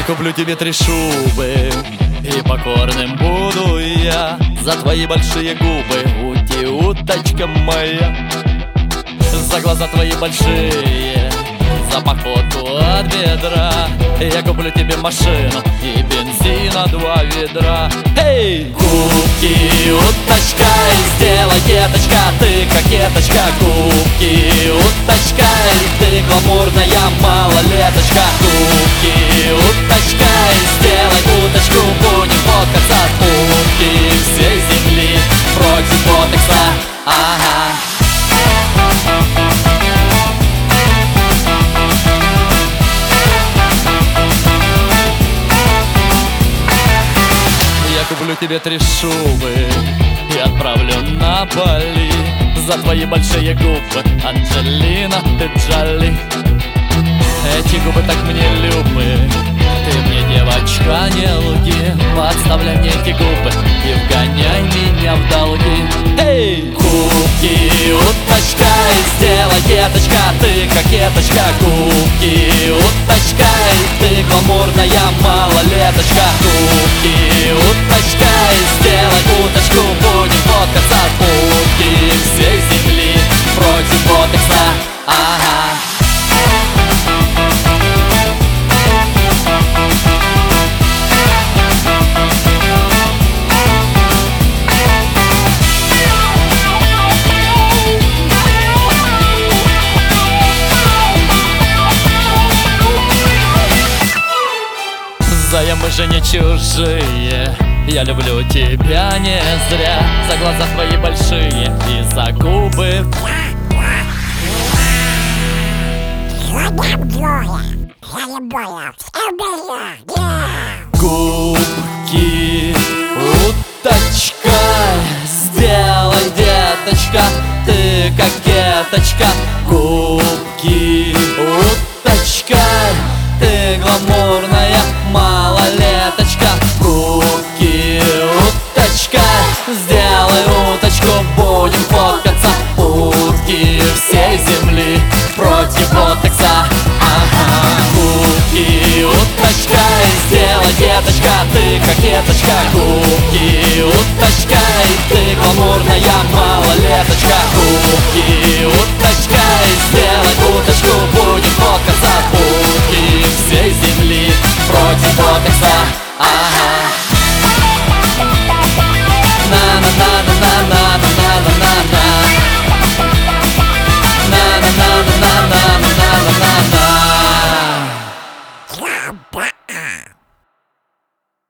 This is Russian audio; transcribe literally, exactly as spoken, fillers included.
куплю тебе три шубы, и покорным буду я за твои большие губы, ути, уточка моя. За глаза твои большие, за походку от бедра. Я куплю тебе машину и бензина два ведра. Эй! Губки, уточка, и сделай, деточка, ты кокеточка. Губки, уточка, и ты гламурная малолеточка. Губки, уточка, и сделай уточку, будем фоткаться. Губки всей земли против ботекса. Ага. Куплю тебе три шубы и отправлю на Бали за твои большие губы, Анджелина, ты Джоли. Эти губы так мне любы, ты мне, девочка, не лги. Подставляй мне эти губы и вгоняй меня в долги. Эй! Губки, уточка, и сделай, деточка, ты кокеточка. Губки, уточка, и ты гламурная малолеточка. Губки, уточка, и сделай уточку, будем фоткаться. Губки всей земли против ботекса. Ага. Мы же не чужие, я люблю тебя не зря. За глаза твои большие и за губы. Губки, уточка, сделай, деточка, ты кокеточка. Губки, уточка, ты гламурная малолеточка. Губки, уточка, сделай уточку, будем фоткаться. Утки всей земли против ботекса. Ага. Губки, уточка, сделай, деточка, ты кокеточка. Губки, уточка, и ты гламурная малолеточка. Губки, уточка, сделай уточку, будем фоткаться. Утки всей земли против ботекса. Ага.